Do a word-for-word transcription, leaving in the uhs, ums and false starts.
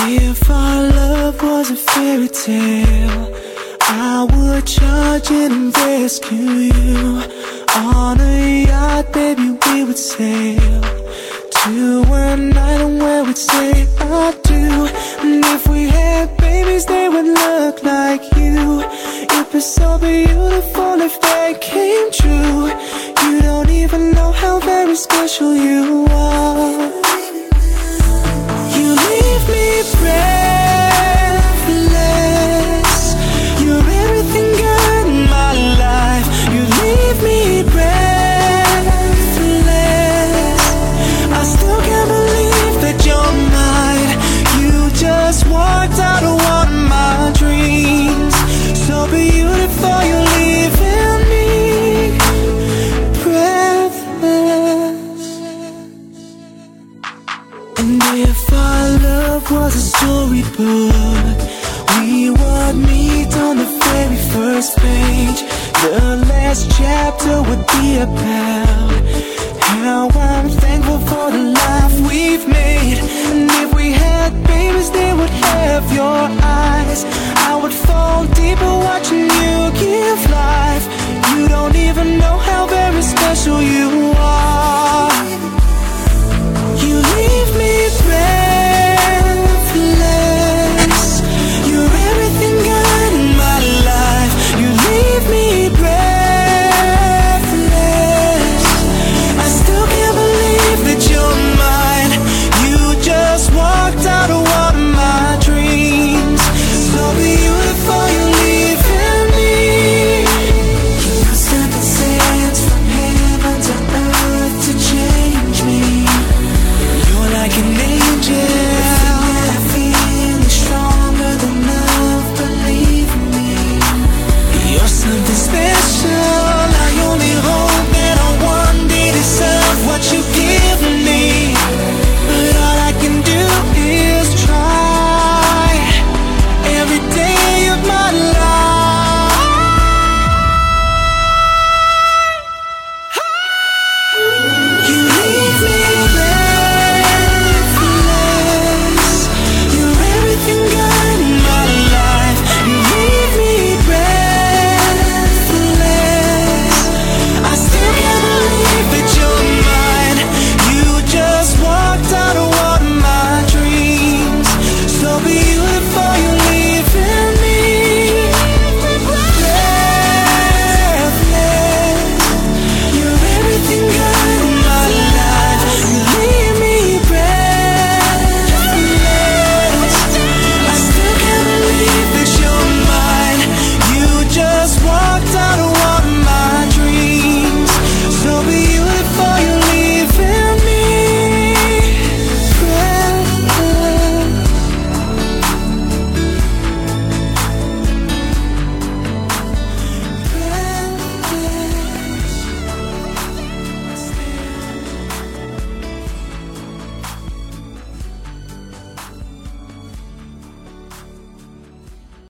If our love was a fairy tale, I would charge in and rescue you. On a yacht, baby, we would sail to an island where we'd say I do. And if we had babies, they would look like you. It'd be so beautiful if they came true. You don't even know how very special you are. You leave me breathless. You're everything good in my life. You leave me breathless. I still can't believe that you're mine. You just walked out of one of my dreams. So beautiful, you're leaving me breathless. And if our love was a storybook, we would meet on the very first page. The last chapter would be about how I'm thankful for the life we've made. And if we had babies, they would have your eyes. I would fall deeper watching you give life. You don't even know how very special you are.